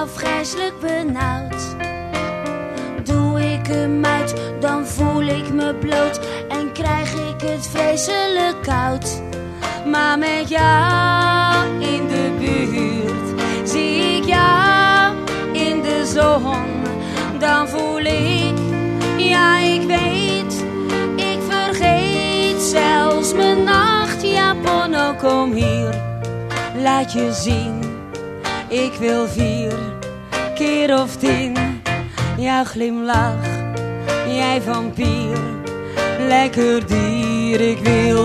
nou vreselijk benauwd. Doe ik hem uit, dan voel ik me bloot en krijg ik het vreselijk koud. Maar met jou in de buurt, zie ik jou in de zon. Dan voel ik, ja ik weet, ik vergeet zelfs mijn nachtjapon. Oh, kom hier, laat je zien, ik wil 4 keer of 10. Jouw glimlach, jij vampier, lekker dier, ik wil